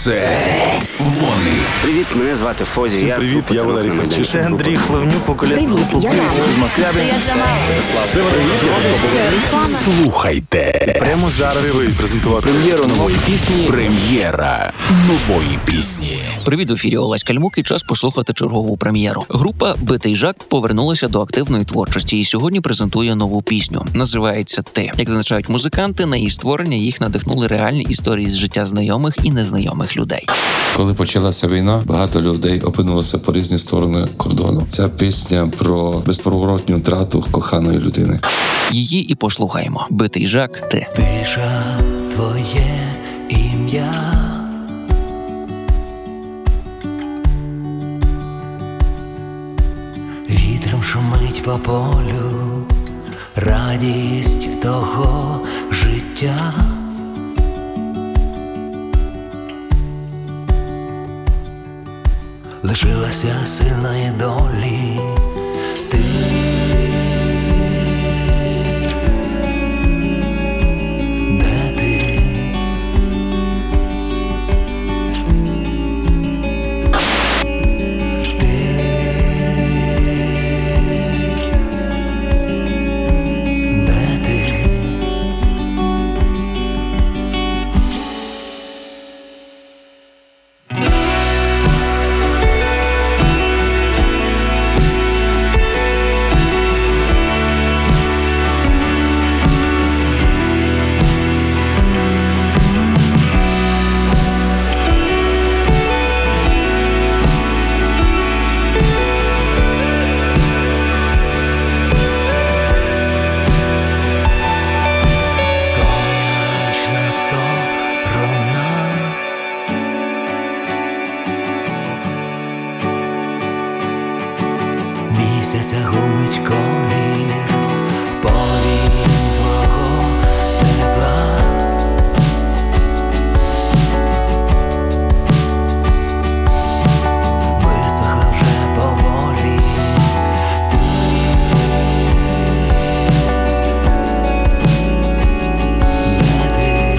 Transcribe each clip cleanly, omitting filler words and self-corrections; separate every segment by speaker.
Speaker 1: Це вони.
Speaker 2: Привіт, мене звати Фозі.
Speaker 3: Всім привіт, я Валерій Харчишин.
Speaker 4: Це Андрій Хлевнюк, вокаліст групи
Speaker 3: З Москвяби. Це
Speaker 1: Слухайте.
Speaker 3: Прямо зараз презентувати
Speaker 1: Прем'єру нової пісні. Прем'єра нової пісні.
Speaker 5: Привіт, в ефірі Олесь Кальмук, і час послухати чергову прем'єру. Група «Битий Жак» повернулася до активної творчості і сьогодні презентує нову пісню. Називається «Ти». Як зазначають музиканти, на її створення їх надихнули реальні історії з життя знайомих і незнайомих людей.
Speaker 6: Коли почалася війна, багато людей опинилося по різні сторони кордону. Ця пісня про безповоротню втрату коханої людини.
Speaker 5: Її і послухаємо. «Битий Жак», «Ти».
Speaker 7: Тиша, твоє ім'я. Вітром шумить по полю, радість того життя. Лишилася сильної долі ти. Де ти? Де ти? Сонячна сторона. Місяця губить колір, повінь твого тепла. Висохла вже поволі де ти?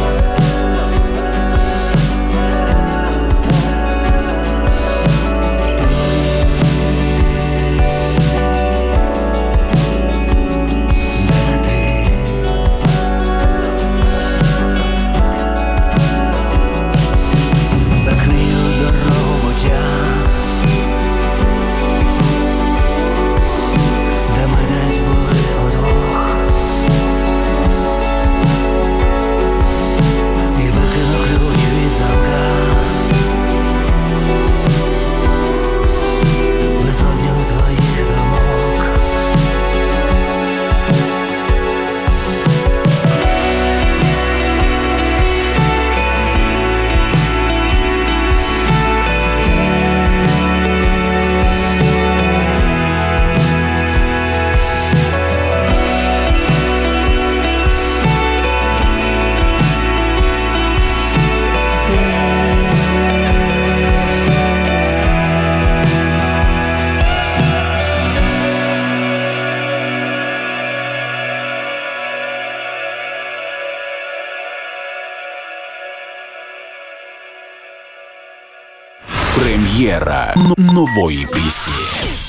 Speaker 7: Де ти? Закрию дорогу буття, де ми десь були удвох, і викину ключ від замка. Безодню твоїх думок.
Speaker 1: Прем'єра нової пісні.